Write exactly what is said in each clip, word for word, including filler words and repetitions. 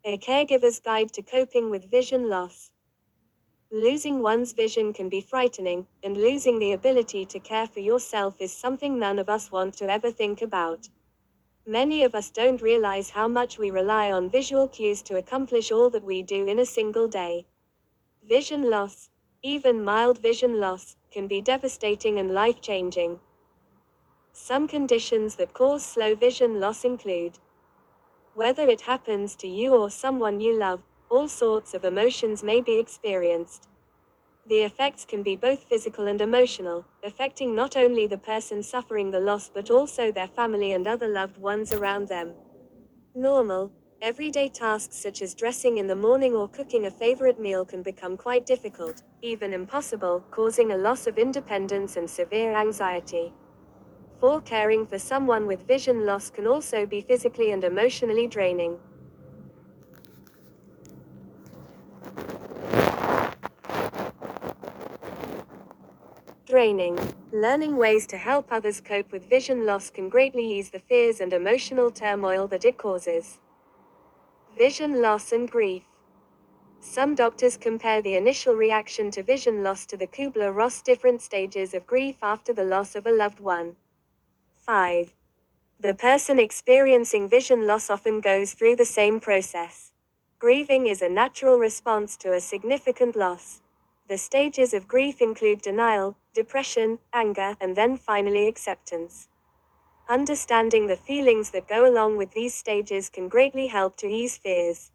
A Caregiver's Guide to Coping with Vision Loss. Losing one's vision can be frightening, and losing the ability to care for yourself is something none of us want to ever think about. Many of us don't realize how much we rely on visual cues to accomplish all that we do in a single day. Vision loss, even mild vision loss, can be devastating and life-changing. Some conditions that cause slow vision loss include: whether it happens to you or someone you love, all sorts of emotions may be experienced. The effects can be both physical and emotional, affecting not only the person suffering the loss but also their family and other loved ones around them. Normal, everyday tasks such as dressing in the morning or cooking a favorite meal can become quite difficult, even impossible, causing a loss of independence and severe anxiety. For caring for someone with vision loss can also be physically and emotionally draining. Draining. Learning ways to help others cope with vision loss can greatly ease the fears and emotional turmoil that it causes. Vision loss and grief. Some doctors compare the initial reaction to vision loss to the Kubler-Ross different stages of grief after the loss of a loved one. five. The person experiencing vision loss often goes through the same process. Grieving is a natural response to a significant loss. The stages of grief include denial, depression, anger, and then finally acceptance. Understanding the feelings that go along with these stages can greatly help to ease fears.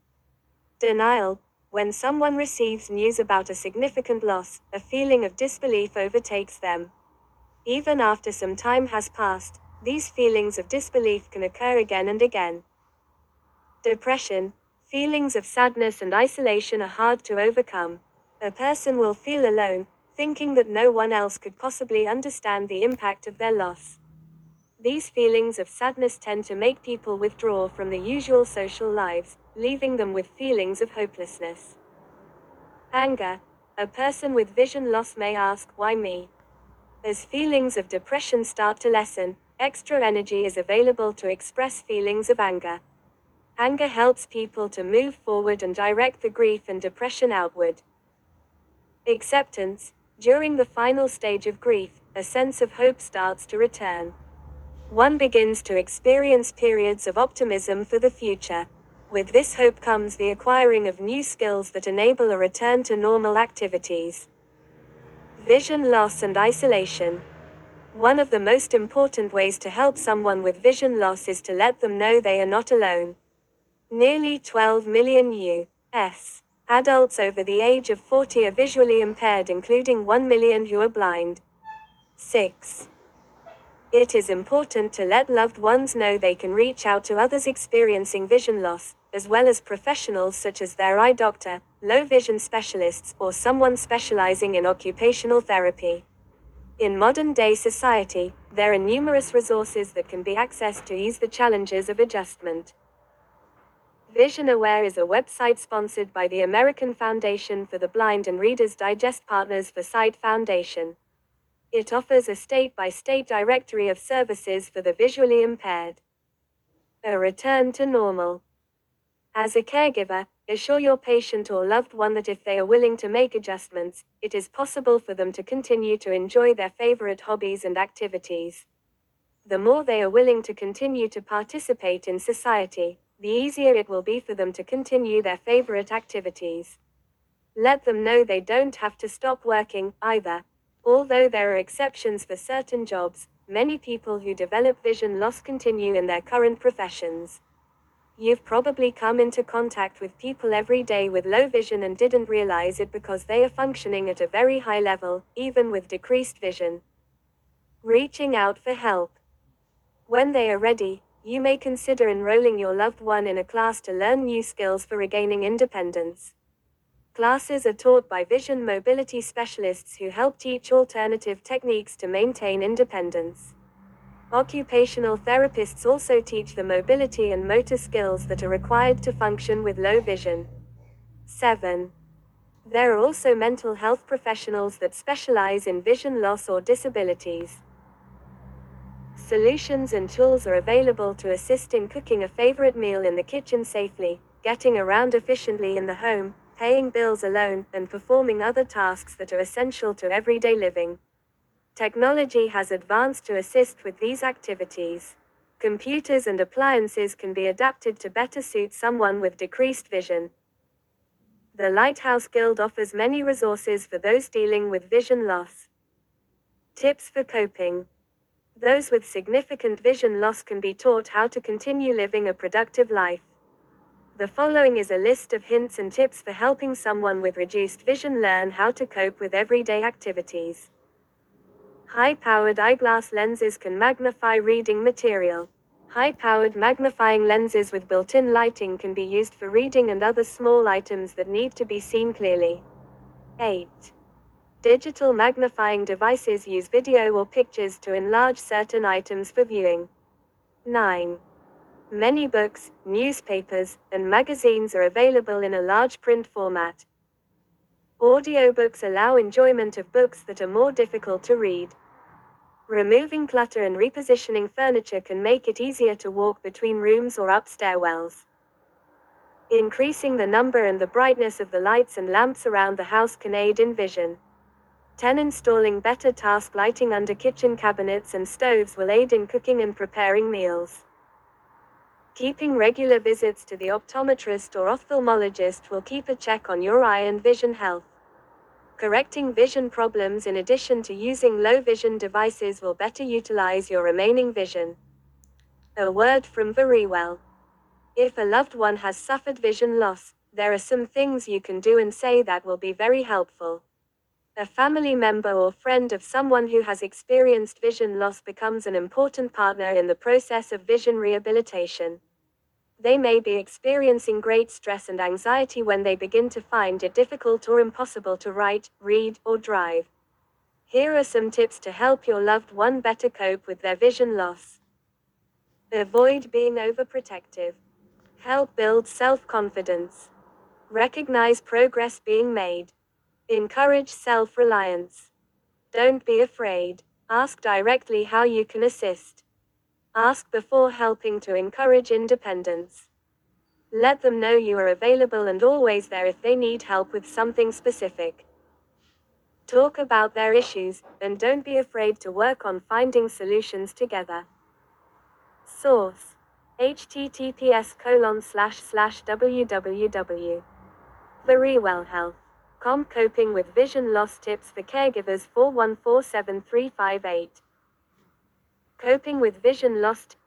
Denial. When someone receives news about a significant loss, a feeling of disbelief overtakes them. Even after some time has passed, these feelings of disbelief can occur again and again. Depression. Feelings of sadness and isolation are hard to overcome. A person will feel alone, thinking that no one else could possibly understand the impact of their loss. These feelings of sadness tend to make people withdraw from the usual social lives, leaving them with feelings of hopelessness. Anger. A person with vision loss may ask, "Why me?" As feelings of depression start to lessen, extra energy is available to express feelings of anger. Anger helps people to move forward and direct the grief and depression outward. Acceptance. During the final stage of grief, a sense of hope starts to return. One begins to experience periods of optimism for the future. With this hope comes the acquiring of new skills that enable a return to normal activities. Vision loss and isolation. One of the most important ways to help someone with vision loss is to let them know they are not alone. Nearly twelve million U S adults over the age of forty are visually impaired, including one million who are blind. six. It is important to let loved ones know they can reach out to others experiencing vision loss, as well as professionals such as their eye doctor, low vision specialists, or someone specializing in occupational therapy. In modern-day society, there are numerous resources that can be accessed to ease the challenges of adjustment. Vision Aware is a website sponsored by the American Foundation for the Blind and Reader's Digest Partners for Sight Foundation. It offers a state-by-state directory of services for the visually impaired. A return to normal. As a caregiver, assure your patient or loved one that if they are willing to make adjustments, it is possible for them to continue to enjoy their favorite hobbies and activities. The more they are willing to continue to participate in society, the easier it will be for them to continue their favorite activities. Let them know they don't have to stop working, either. Although there are exceptions for certain jobs, many people who develop vision loss continue in their current professions. You've probably come into contact with people every day with low vision and didn't realize it because they are functioning at a very high level, even with decreased vision. Reaching out for help. When they are ready, you may consider enrolling your loved one in a class to learn new skills for regaining independence. Classes are taught by vision mobility specialists who help teach alternative techniques to maintain independence. Occupational therapists also teach the mobility and motor skills that are required to function with low vision. seven. There are also mental health professionals that specialize in vision loss or disabilities. Solutions and tools are available to assist in cooking a favorite meal in the kitchen safely, getting around efficiently in the home, paying bills alone, and performing other tasks that are essential to everyday living. Technology has advanced to assist with these activities. Computers and appliances can be adapted to better suit someone with decreased vision. The Lighthouse Guild offers many resources for those dealing with vision loss. Tips for coping. Those with significant vision loss can be taught how to continue living a productive life. The following is a list of hints and tips for helping someone with reduced vision learn how to cope with everyday activities. High-powered eyeglass lenses can magnify reading material. High-powered magnifying lenses with built-in lighting can be used for reading and other small items that need to be seen clearly. eight. Digital magnifying devices use video or pictures to enlarge certain items for viewing. nine. Many books, newspapers, and magazines are available in a large print format. Audiobooks allow enjoyment of books that are more difficult to read. Removing clutter and repositioning furniture can make it easier to walk between rooms or up stairwells. Increasing the number and the brightness of the lights and lamps around the house can aid in vision. ten. Installing better task lighting under kitchen cabinets and stoves will aid in cooking and preparing meals. Keeping regular visits to the optometrist or ophthalmologist will keep a check on your eye and vision health. Correcting vision problems in addition to using low vision devices will better utilize your remaining vision. A word from Verywell. If a loved one has suffered vision loss, there are some things you can do and say that will be very helpful. A family member or friend of someone who has experienced vision loss becomes an important partner in the process of vision rehabilitation. They may be experiencing great stress and anxiety when they begin to find it difficult or impossible to write, read, or drive. Here are some tips to help your loved one better cope with their vision loss. Avoid being overprotective. Help build self-confidence. Recognize progress being made. Encourage self-reliance. Don't be afraid. Ask directly how you can assist. Ask before helping to encourage independence. Let them know you are available and always there if they need help with something specific. Talk about their issues, and don't be afraid to work on finding solutions together. Source: https colon slash slash www. Verywell Health dot com. Coping with vision loss tips for caregivers. four one four seven three five eight. Coping with vision loss.